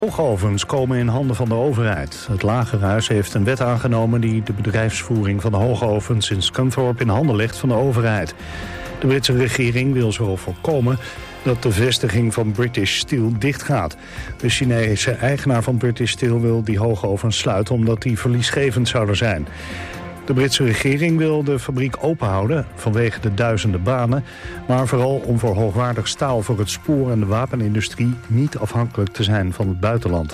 Hoogovens komen in handen van de overheid. Het Lagerhuis heeft een wet aangenomen die de bedrijfsvoering van de hoogovens in Scunthorpe in handen legt van de overheid. De Britse regering wil zo voorkomen dat de vestiging van British Steel dichtgaat. De Chinese eigenaar van British Steel wil die hoogovens sluiten omdat die verliesgevend zouden zijn. De Britse regering wil de fabriek openhouden vanwege de duizenden banen, maar vooral om voor hoogwaardig staal voor het spoor en de wapenindustrie niet afhankelijk te zijn van het buitenland.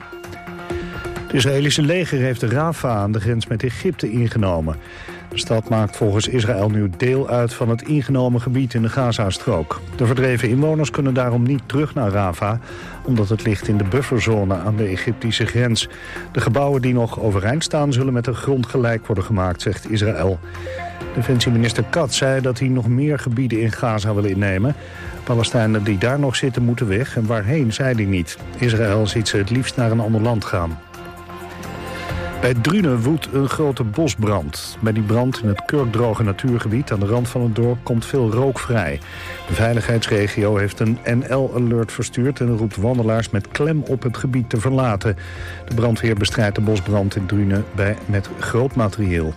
Het Israëlische leger heeft Rafah aan de grens met Egypte ingenomen. De stad maakt volgens Israël nu deel uit van het ingenomen gebied in de Gazastrook. De verdreven inwoners kunnen daarom niet terug naar Rafah, omdat het ligt in de bufferzone aan de Egyptische grens. De gebouwen die nog overeind staan zullen met de grond gelijk worden gemaakt, zegt Israël. Defensieminister Katz zei dat hij nog meer gebieden in Gaza wil innemen. Palestijnen die daar nog zitten moeten weg en waarheen zei hij niet. Israël ziet ze het liefst naar een ander land gaan. Bij Drunen woedt een grote bosbrand. Bij die brand in het kurkdroge natuurgebied aan de rand van het dorp komt veel rook vrij. De veiligheidsregio heeft een NL-alert verstuurd en roept wandelaars met klem op het gebied te verlaten. De brandweer bestrijdt de bosbrand in Drunen met groot materieel.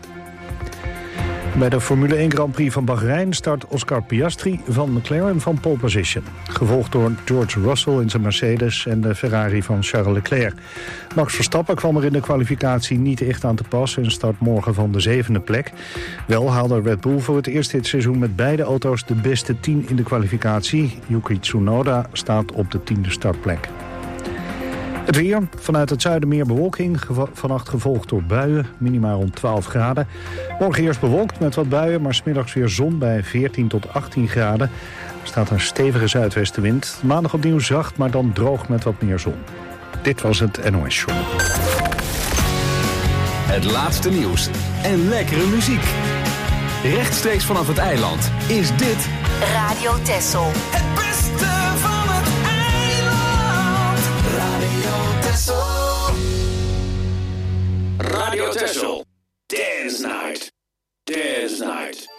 Bij de Formule 1 Grand Prix van Bahrein start Oscar Piastri van McLaren van pole position. Gevolgd door George Russell in zijn Mercedes en de Ferrari van Charles Leclerc. Max Verstappen kwam er in de kwalificatie niet echt aan te pas en start morgen van de 7e plek. Wel haalde Red Bull voor het eerst dit seizoen met beide auto's de beste 10 in de kwalificatie. Yuki Tsunoda staat op de 10e startplek. Het weer, vanuit het zuiden meer bewolking, vannacht gevolgd door buien, minimaal rond 12 graden. Morgen eerst bewolkt met wat buien, maar 's middags weer zon bij 14 tot 18 graden. Er staat een stevige zuidwestenwind. Maandag opnieuw zacht, maar dan droog met wat meer zon. Dit was het NOS Show. Het laatste nieuws en lekkere muziek. Rechtstreeks vanaf het eiland is dit Radio Texel. Het beste van het eiland. Radio Texel. Radio Texel. Dance Night. Dance Night.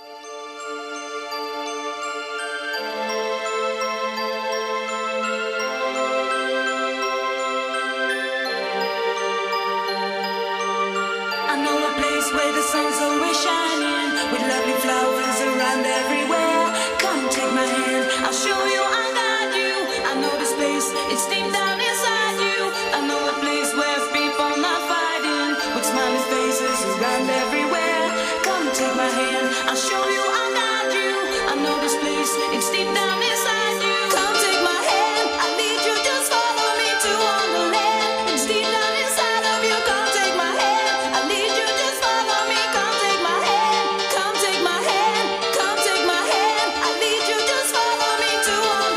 Where the sun's always shining, with lovely flowers around everywhere. Come take my hand, I'll show you, I'll guide you. I know this place, it's deep down inside you. I know a place where people not fighting, with smiling faces around everywhere. Come take my hand, I'll show you, I'll guide you. I know this place, it's deep down inside you. Come take my hand, I lead you, just follow me to Wonderland. It's deep down inside of you. Come take my hand, I lead you, just follow me. Come take my hand, come take my hand, come take my hand. I lead you, just follow me to Wonderland.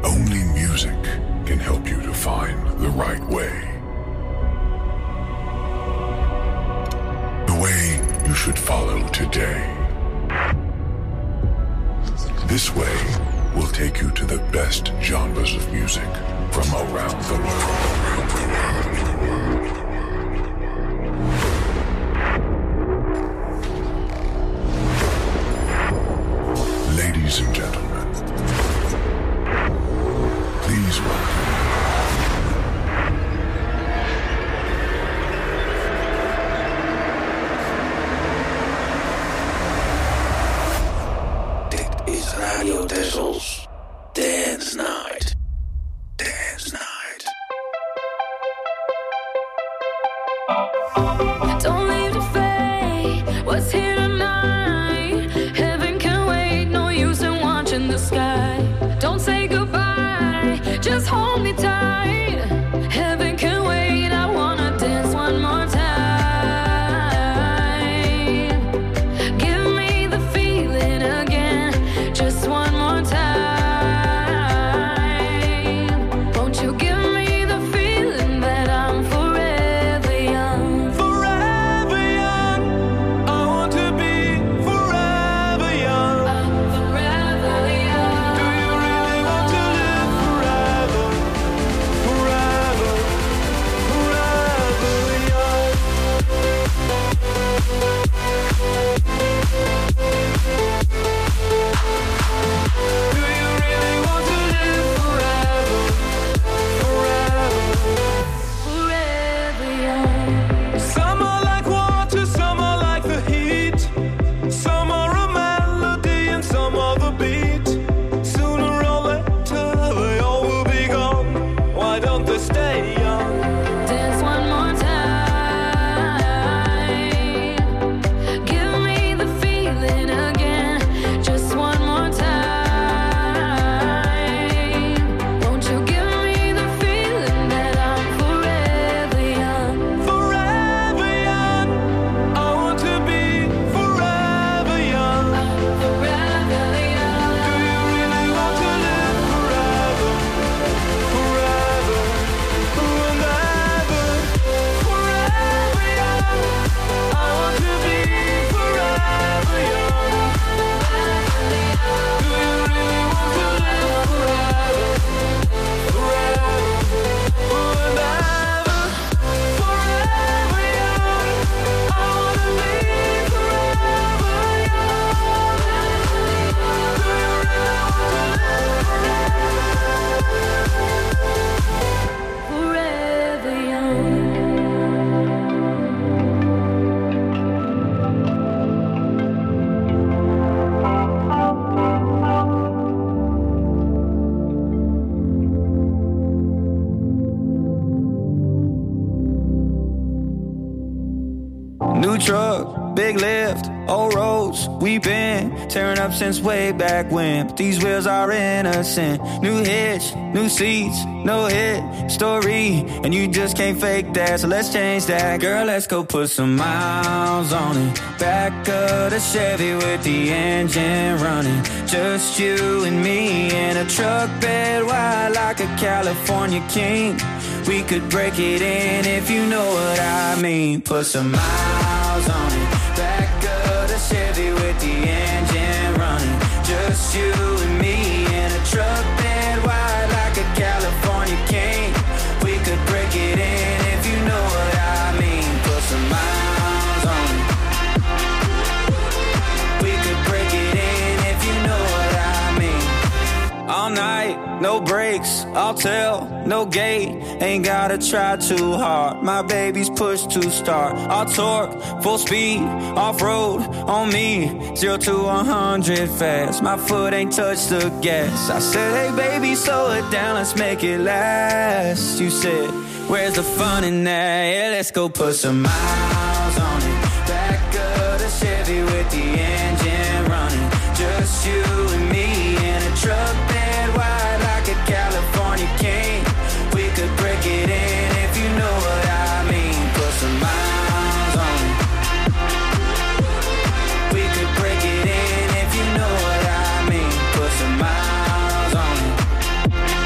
Only music can help you to find the right way. The way you should follow today. This way will take you to the best genres of music from around the world. Ladies and gentlemen, please welcome. Dit is Radio Tessel's Dance Night. Dance Night. Don't leave the fate. What's here tonight? Heaven can wait. No use in watching the sky. Don't say goodbye. Just hold me tight. Heaven can wait. I wanna dance one more time. Give me the feeling again. Just one more time. Won't you give me the feeling that I'm forever young? Forever young, I want to be forever young. I'm forever young. Do you really want to live forever? Forever, forever young. Do you really want to live forever? Forever. Forever young. Some are like water, some are like the heat. Some are a melody and some are the beat. Sooner or later they all will be gone. Why don't they stay young? Dance one more time. Give me the feeling again. Just one more time. Won't you give me the feeling that I'm forever young? Forever young, I want to be forever young. I'm forever young. Do you really want to live forever? Forever, and ever. Forever young, I want to be forever young. Do you really want to live forever? Forever, and ever. Forever young, I want to be forever young. Do you really want to live Forever young. New truck, big lift, old roads, we been tearing up since way back when. But these wheels are innocent. New hitch, new seats, no hit story, and you just can't fake that. So let's change that, girl. Let's go put some miles on it. Back of the Chevy with the engine running. Just you and me in a truck bed wide like a California king. We could break it in if you know what I mean. Put some miles on it. Back of the Chevy with the engine running. Just you and me in a truck bed wide like a California king. We could break it in if you know what I mean. Put some miles on it. We could break it in if you know what I mean. All night, no brakes, I'll tell, no gate. Ain't gotta try too hard. My baby's push to start. I'll torque, full speed, off-road on me. 0 to 100 fast. My foot ain't touched the gas. I said, hey baby, slow it down, let's make it last. You said, where's the fun in that? Yeah, let's go put some miles on it. Back of the Chevy with the engine running. Just you and me in a truck bed wide like a California king. We could break it in if you know what I mean. Put some miles on it. We could break it in if you know what I mean. Put some miles on it.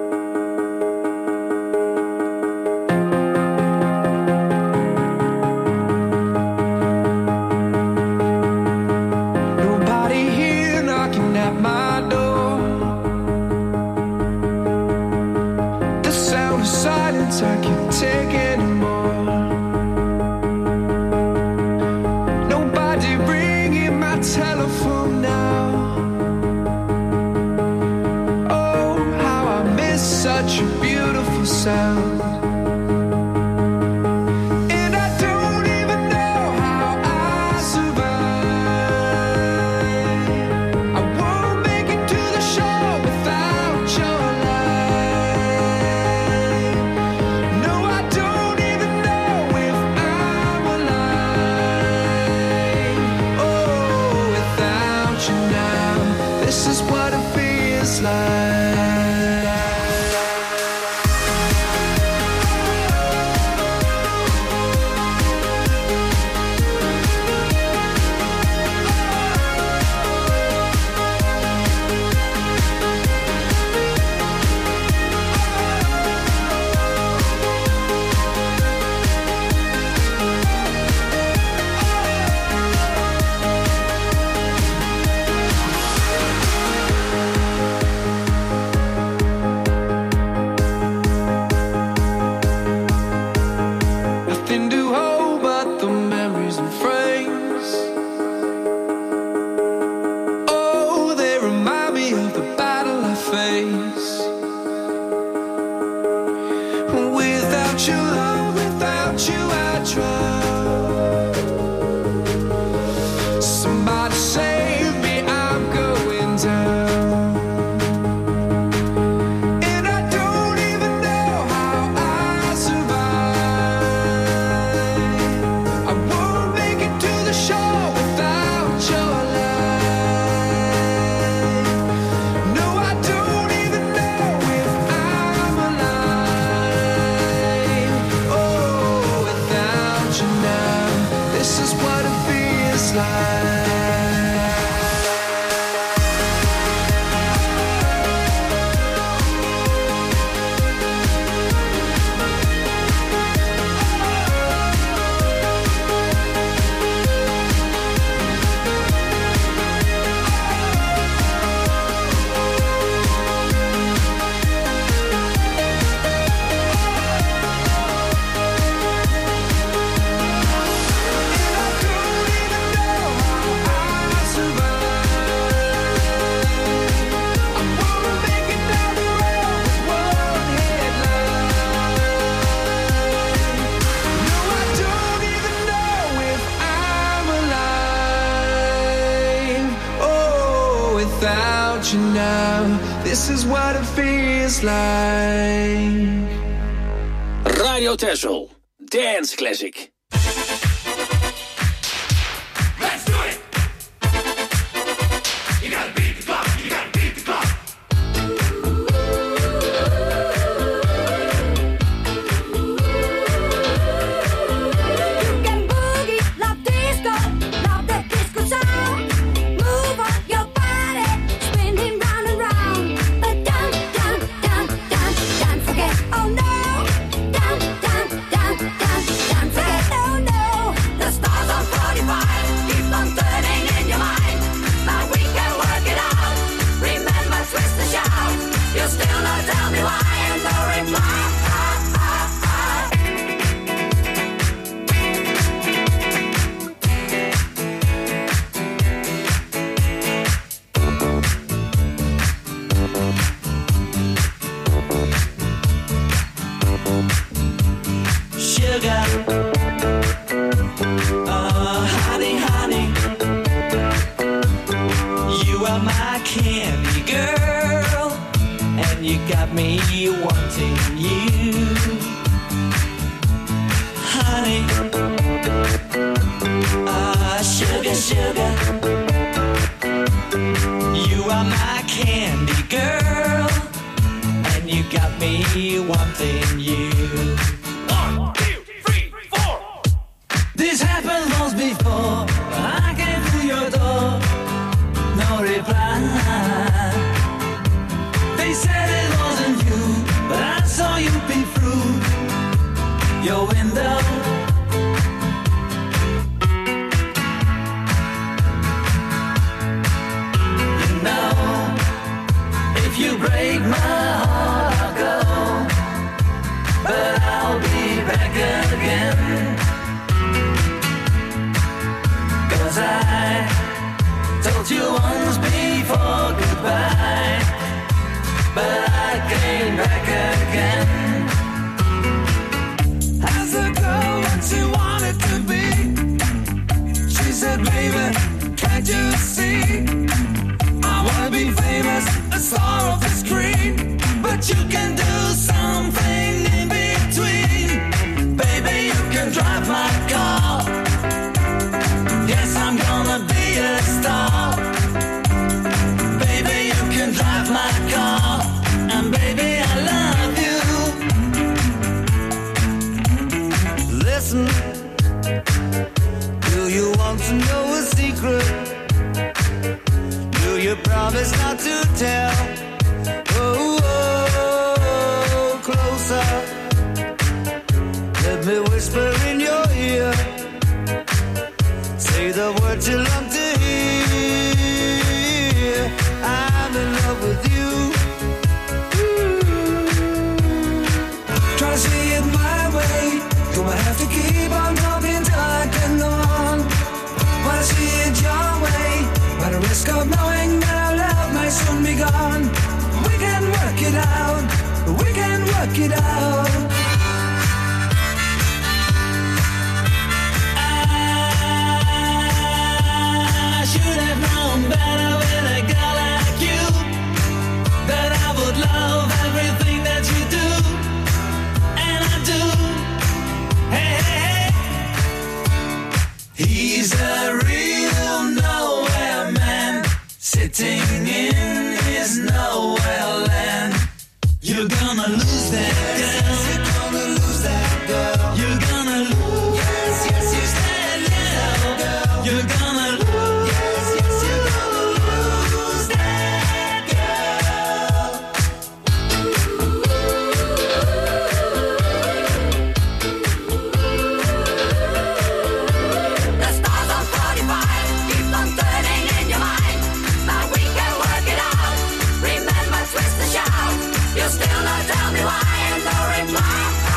crowd. Somebody save me, I'm going down. And I don't even know how I survive. I won't make it to the shore without your light. No, I don't even know if I'm alive. Oh, without you now, this is what it feels like. Without you now, this is what it feels like. Radio Texel, Dance Classic. Let's do it! You gotta beat the clock, you gotta beat the clock. You can boogie, love disco, love the disco sound. Move on your body, spinning round and round. But don't forget, oh no. Don't forget, oh no. The stars on 45 keep on turning in your mind. Now we can work it out. Remember, twist and shout. You still not tell me why, and no reply. Sugar, honey, honey, you are my candy girl, and you got me wanting you, honey, sugar, sugar, you are my candy girl, and you got me wanting you. This happened once before. I came to your door, no reply. They said it wasn't you, but I saw you peek through your window. You know, if you break my heart, I'll go, but I'll be back again. I told you once before goodbye, but I came back again. As a girl what she wanted to be, she said, baby, can't you see? I wanna be famous, a star of the screen, but you can do something in between. Baby, you can drive my car. Yes, I'm gonna be a star. Baby, you can drive my car. And baby, I love you. Listen, do you want to know a secret? Do you promise not to tell? Oh, closer. Let me whisper in your ear. Say the words you love to hear. I'm in love with you. Try to see it my way. Gonna have to keep on talking till I can go on. Wanna see it your way, by the risk of knowing that our love might soon be gone. We can work it out. We can work it out. He's a real nowhere man, sitting in his nowhere land. You're gonna lose that girl. You're gonna lose that girl. You're gonna lose. Yes, yes, yes, that girl. You're gonna lose. Yes, yes, you're gonna lose that girl. The stars on 45 keep on turning in your mind, but we can work it out. Remember, twist and shout. You still not tell me why, and no reply.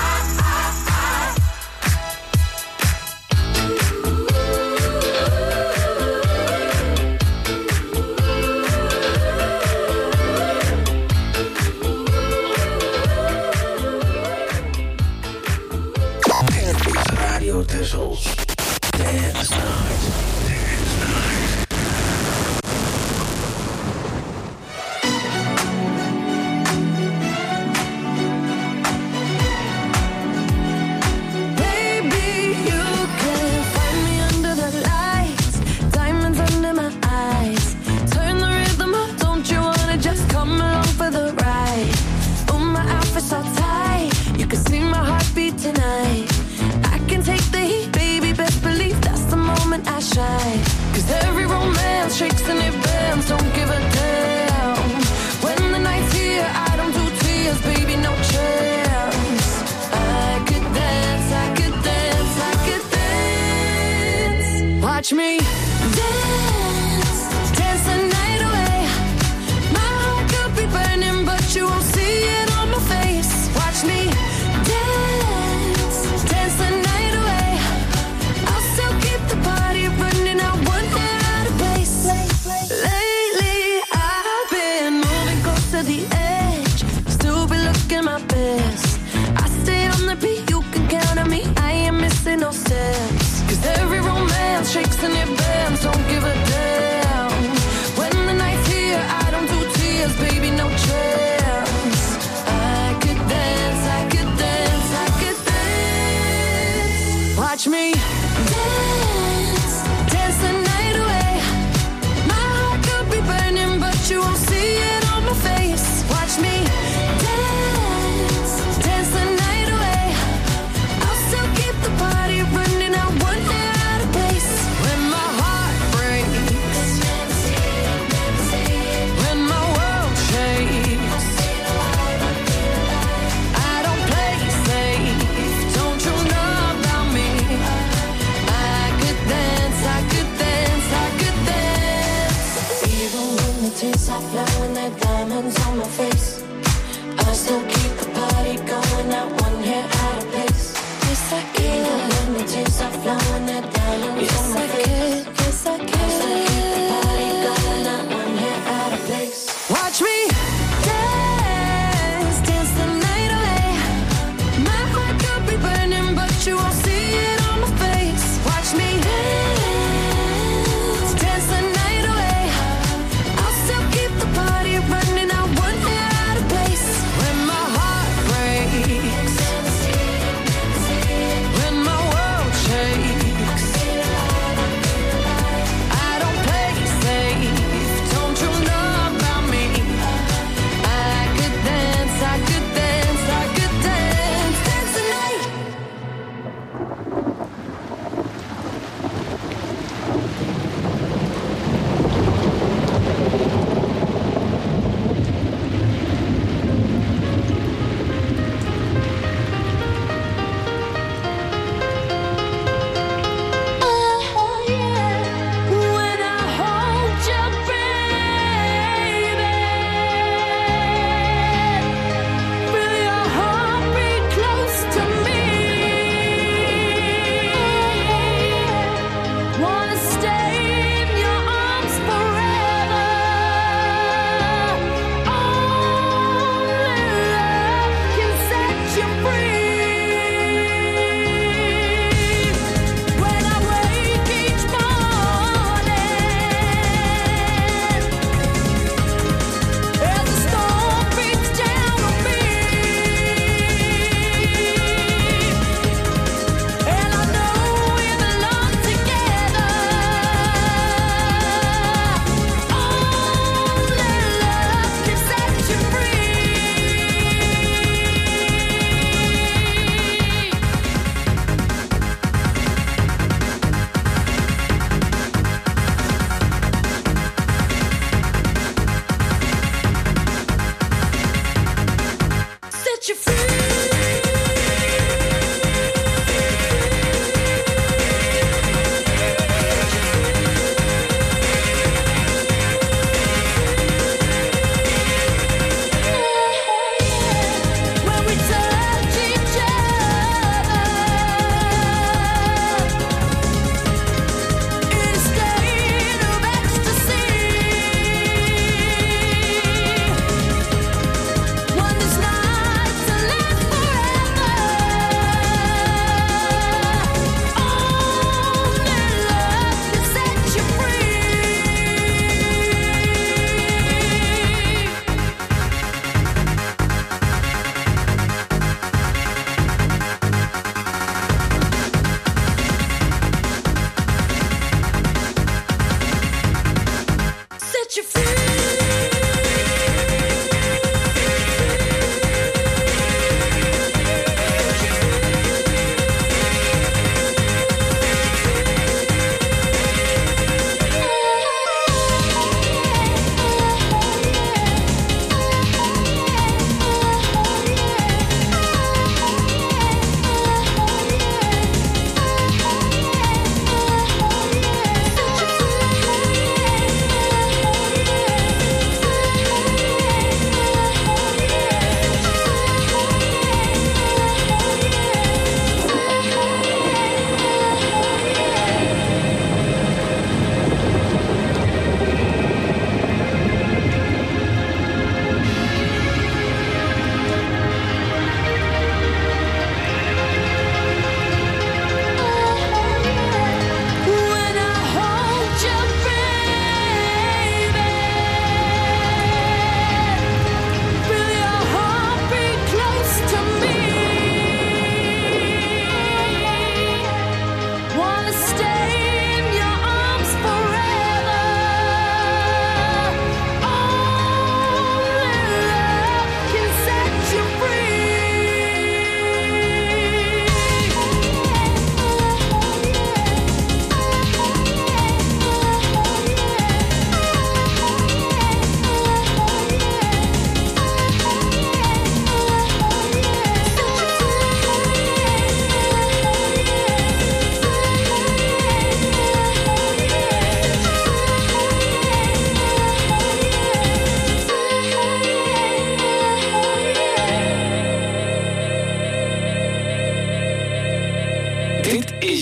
Radio Tessels. Dance Night. Dance Night. Baby, you can find me under the lights, diamonds under my eyes. Turn the rhythm up, don't you wanna just come along for the ride? Oh, my outfit's so tight, you can see my heartbeat tonight. I can take the heat, baby, best believe that's the moment I shine. 'Cause every romance shakes and it bends, don't give a damn. When the night's here, I don't do tears, baby, no chance. I could dance, I could dance, I could dance. Watch me dance, dance the night away. My heart could be burning, but you won't see it on my face. Watch me dance, dance the night away. I'll still keep the party running, I won't get out of place. Lately I've been moving close to the edge, still be looking my best. I stay on the beat, you can count on me, I ain't missing no steps. 'Cause every romance shakes and it bends, don't give a damn. When the night's here, I don't do tears, baby, no chance. I could dance, I could dance, I could dance. Watch me dance, dance the night away. My heart could be burning, but you won't see it on my face. Watch me dance, dance the night away. I'll still keep the party running, I won't get out of place. When my heart breaks, when my world shakes, I don't play safe, don't you know about me? I could dance, I could dance, I could dance. Even when the tears stop flowing, there diamonds on my face, I still keep the party going, not one hair out of place. Yes, I can. Even when the tears stop flowing, there diamonds on my face. Yes, I can. I still keep the party going, not one hair out of place. Watch me dance, dance the night away. My heart could be burning, but you won't see it on my face. Watch me dance, dance the night away. I'll still keep the party running, I won't get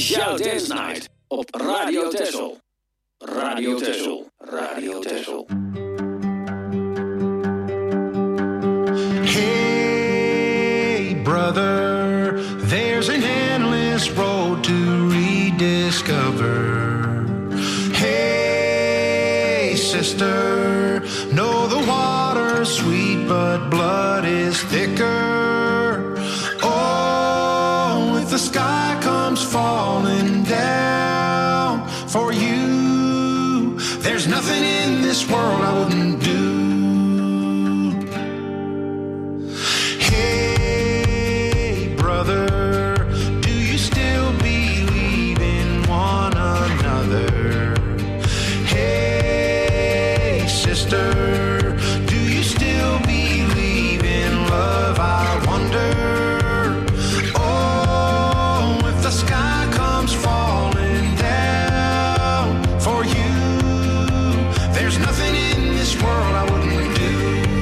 is jouw Dance Night op Radio Texel. Radio Texel. Radio Texel. Hey, brother, there's an endless road to rediscover. Hey, sister, know the water's sweet, but blood is thicker. Oh, if the sky comes falling down for you, there's nothing in this world I wouldn't do. Hey, brother, do you still believe in one another? Hey, sister, do you still believe in love? I wonder. Oh, if the sky comes falling down for you, there's nothing in this world I wouldn't do.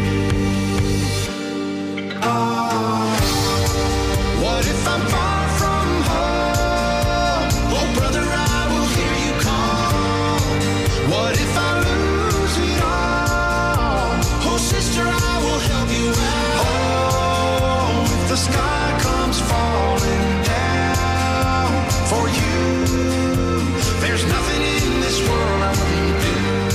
Oh, what if I'm far from home? Oh, brother, I will hear you call. What if I lose it all? Oh, sister, I will help you out. Oh, if the sky comes falling down for you, there's nothing in this world I wouldn't do.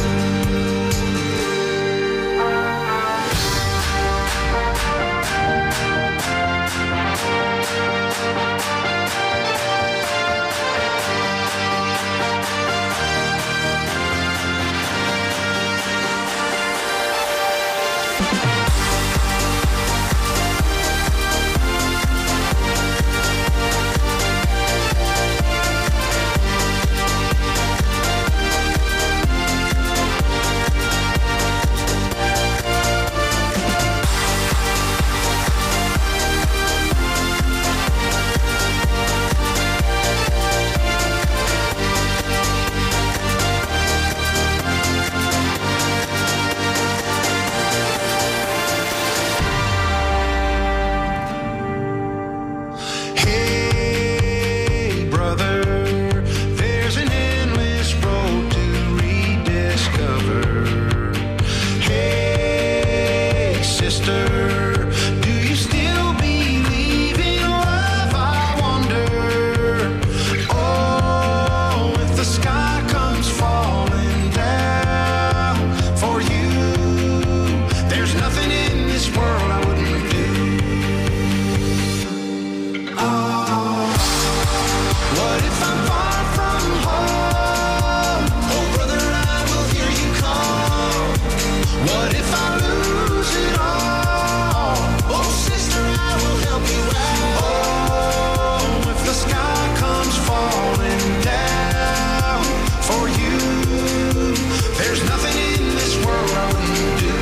Hey, brother, there's an endless road to rediscover. Hey, sister, do you still believe in love? I wonder. Oh, if the sky comes falling down for you, there's nothing in this world I wouldn't do. Oh, what if I'm far from home? Oh, brother, I will hear you call. What if I lose it all? Oh, sister, I will help you out. Oh, if the sky comes falling down for you, there's nothing in this world I wouldn't do.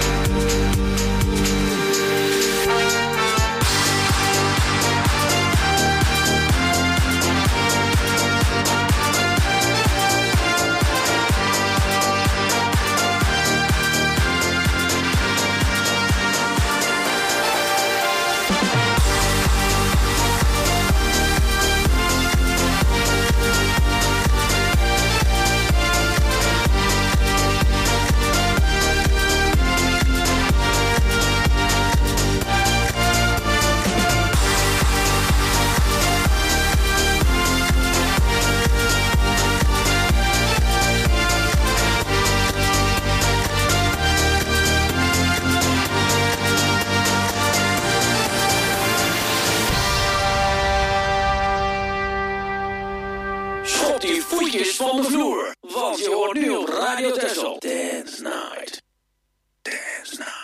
Schop die voetjes van de vloer, want je hoort nu op Radio Texel. Dance Night. Dance Night.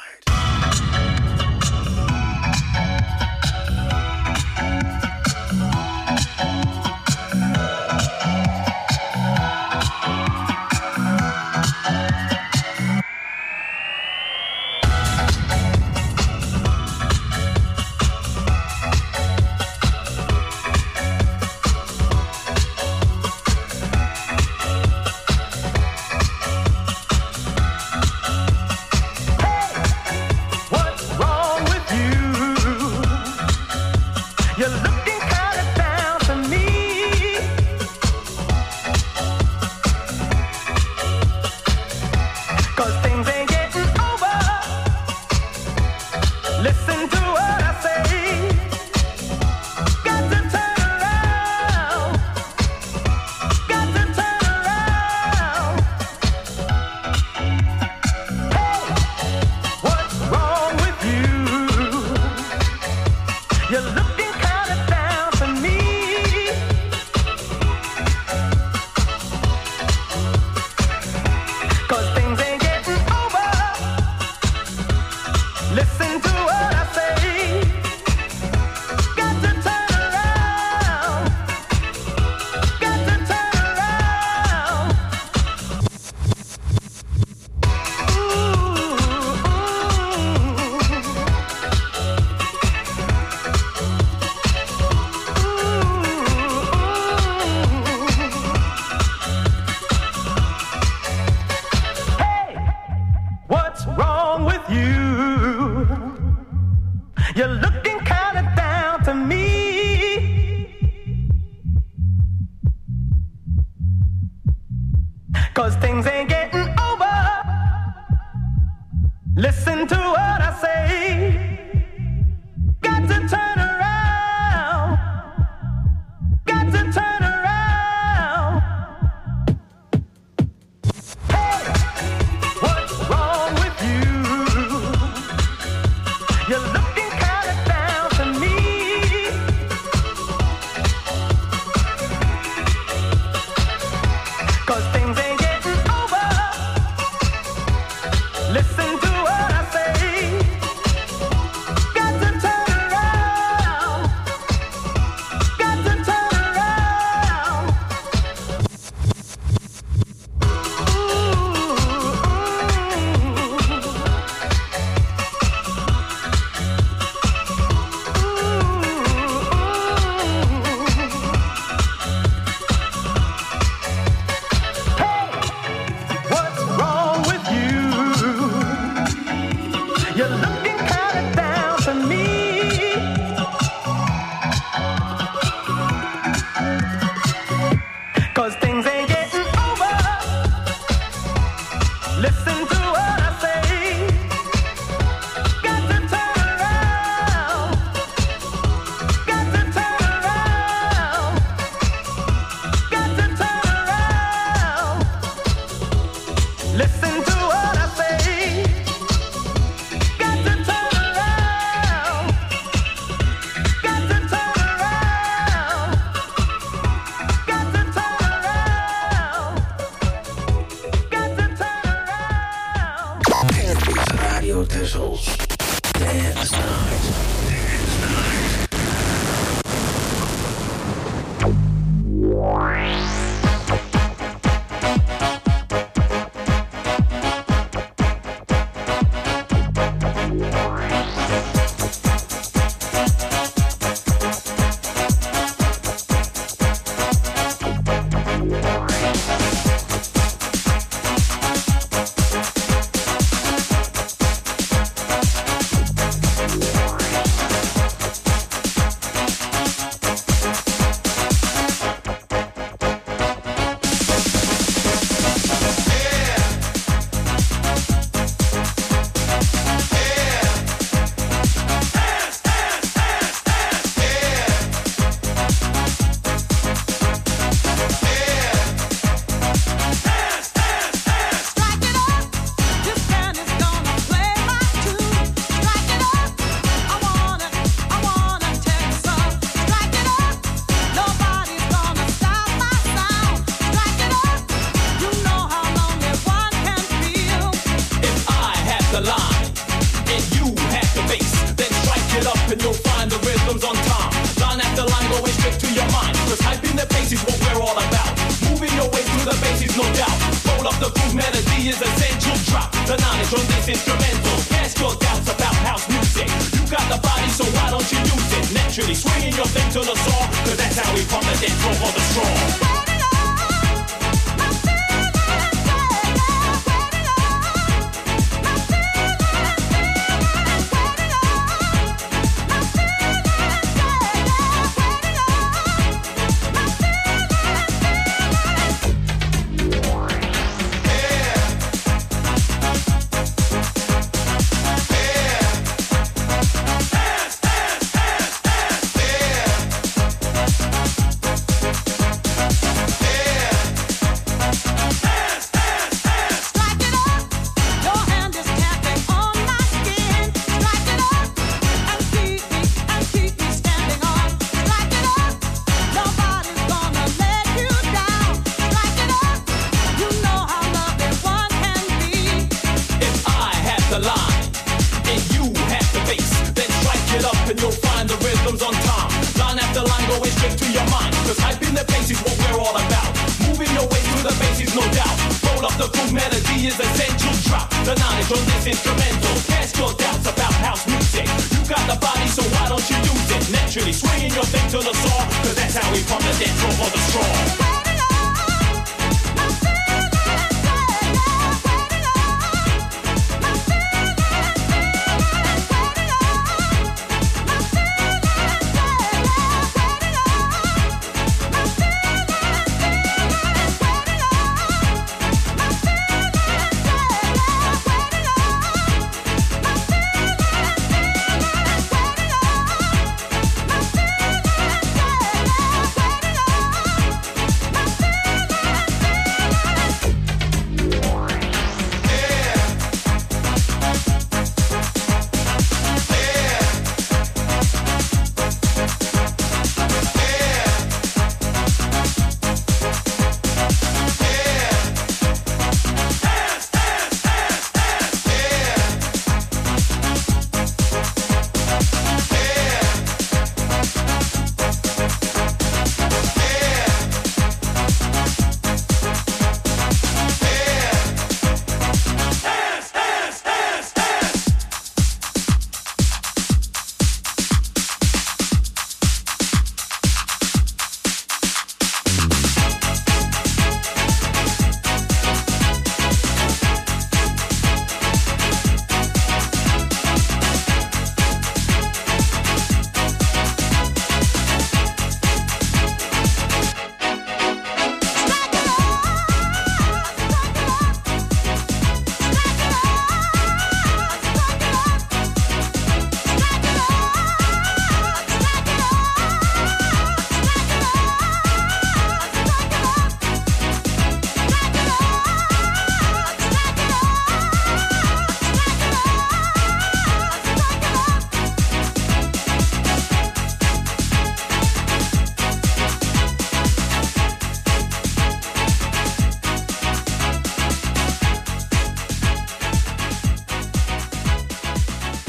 'cause things ain't getting over. Listen to what I say. Got to turn around. Got to turn around. Hey, what's wrong with you? You're looking kind of down to me. 'Cause things ain't getting over. Listen to what I say. Got to turn around. Got to turn around. Hey, what's wrong with you? You're looking kind of down to me. 'Cause things ain't getting over. Listen to what I say. Got to turn around. Got to turn around. Got to turn around. Listen to what I say. Got to turn around. Got to turn around. Got to turn around. Got to turn around. Radio Tessels. Dance Night.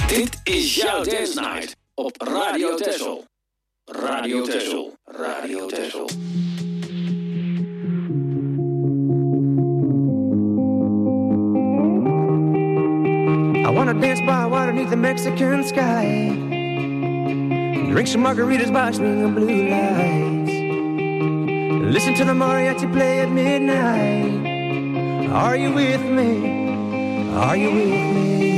Dit is jouw Dance Night op Radio Texel. Radio Texel. Radio Texel. I wanna dance by water beneath the Mexican sky. Drink some margaritas by swinging blue lights. Listen to the mariachi play at midnight. Are you with me? Are you with me?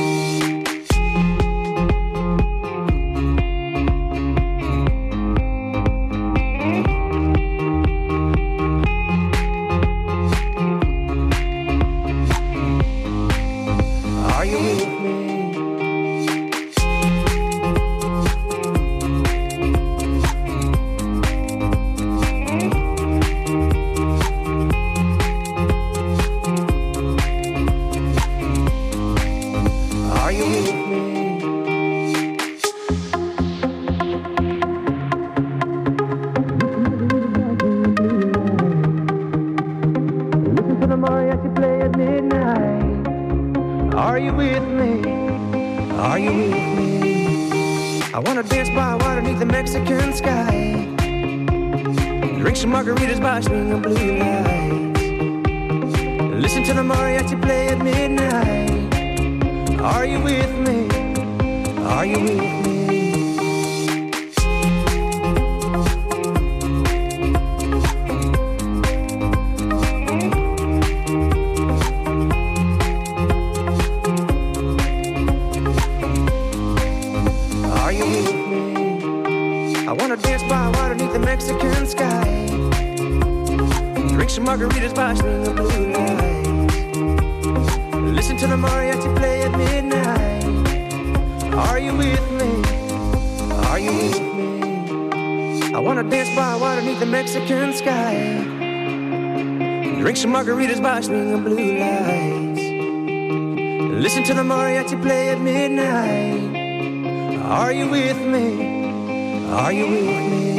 Margaritas by swinging blue lights. Listen to the mariachi play at midnight. Are you with me? Are you with me? Are you with me? I wanna dance by water beneath the Mexican sky. Drink some margaritas by swinging blue lights. Listen to the mariachi play at midnight. Are you with me? Are you with me? I wanna dance by water beneath the Mexican sky. Drink some margaritas by swinging blue lights. Listen to the mariachi play at midnight. Are you with me? Are you with me?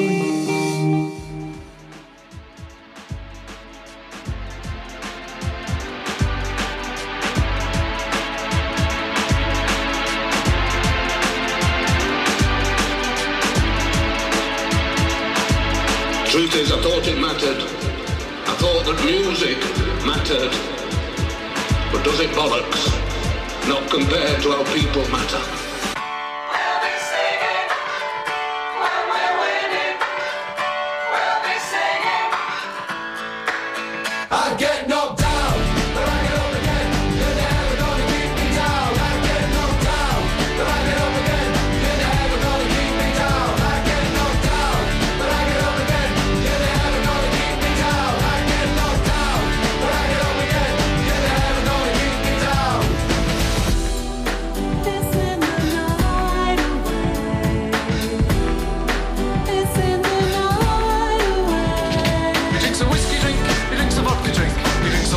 Truth is, I thought it mattered. I thought that music mattered. But does it bollocks? Not compared to how people matter. We'll be singing when we're winning. We'll be singing. I get knocked down, but I get up again. You're never gonna keep me down. I get knocked down, but I get up again. You're never gonna keep me down. I get knocked down, but I get up again. You're never gonna keep me down. I get knocked down, but I get up again. You're never gonna keep me down. It's in the night away. It's in the night away. He drinks a whiskey drink, he drinks a vodka drink, he drinks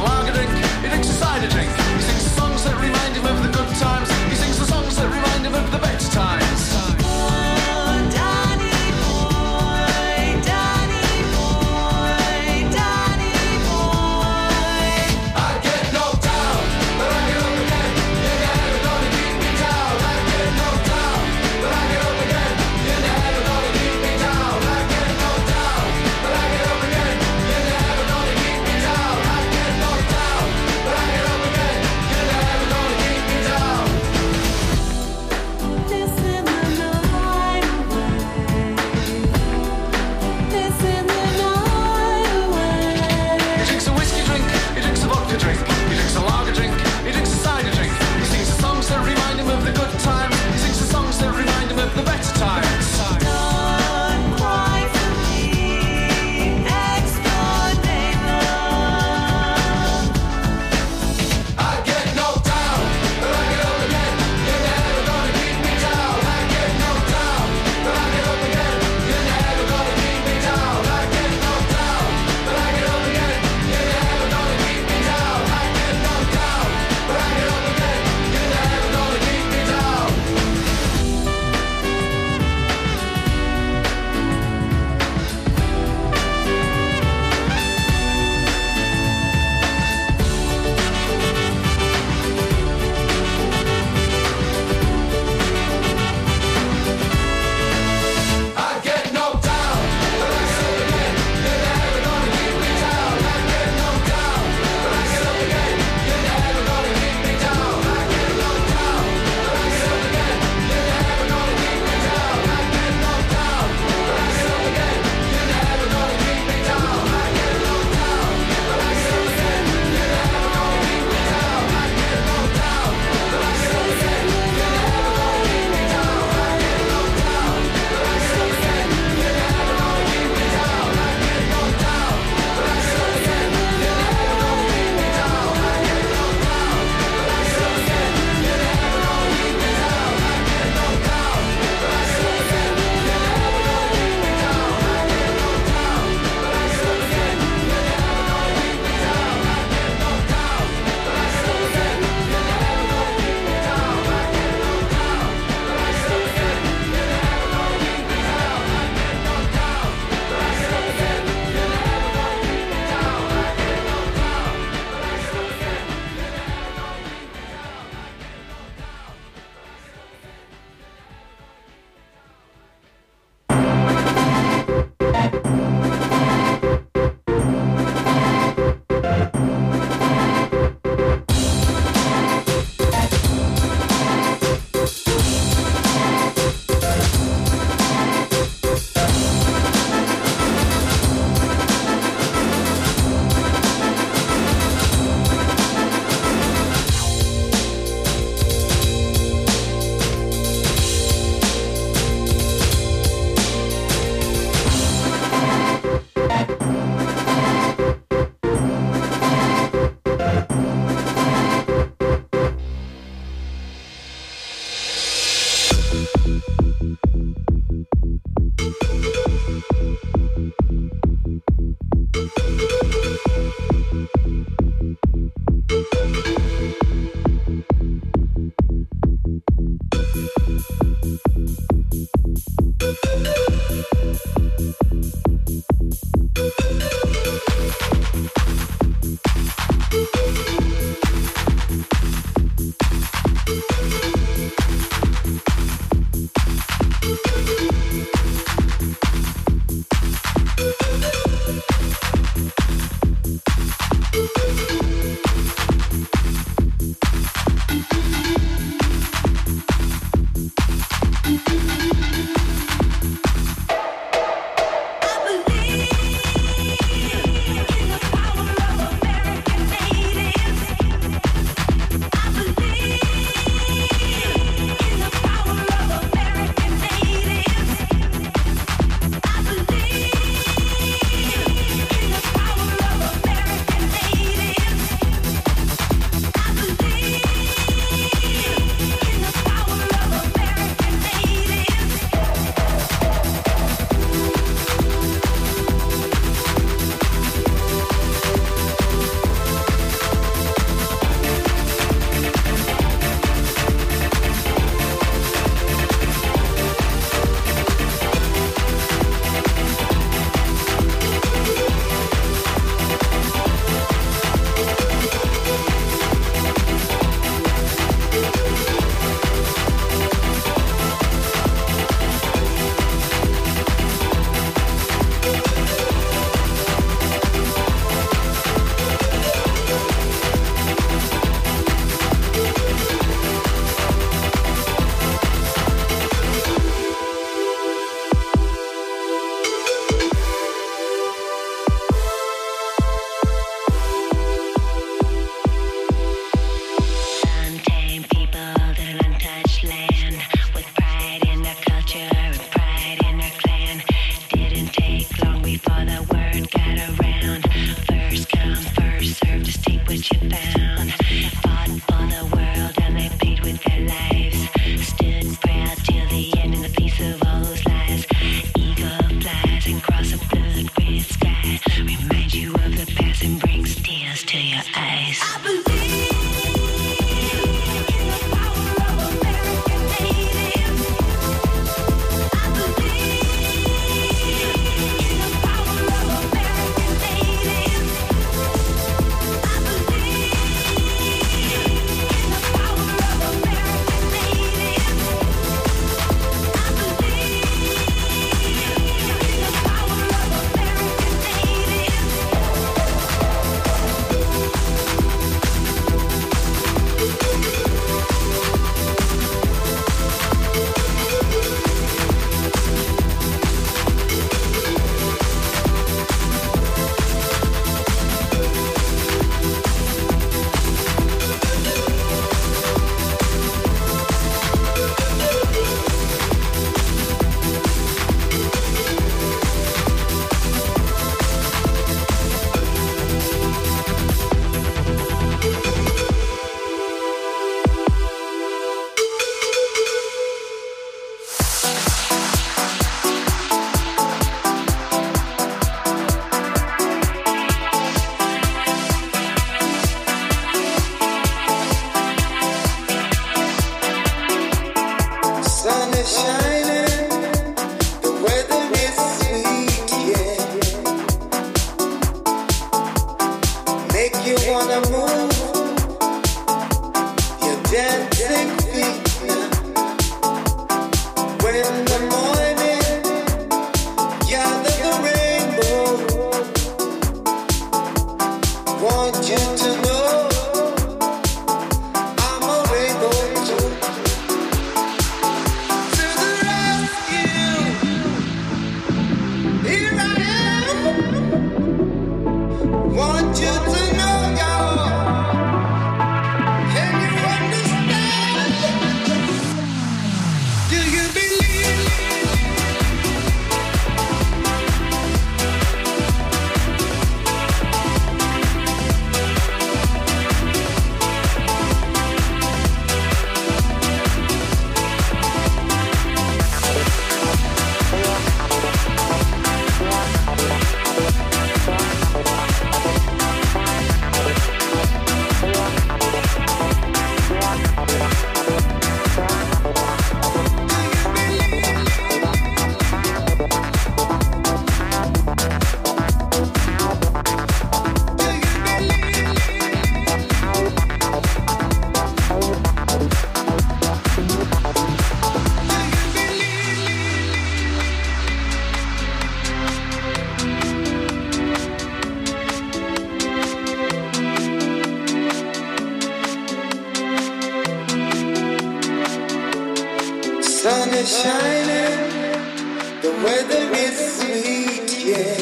is shining, the weather is sweet, yeah.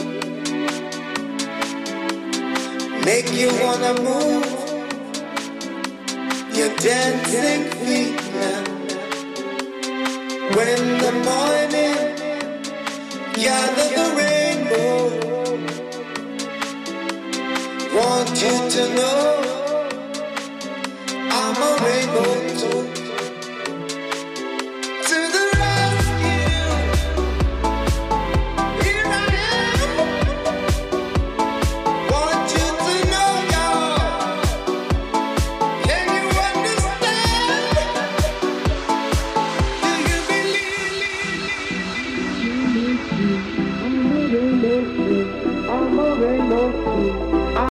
Make you wanna move your dancing feet now. When the morning gather the rainbow, want you to know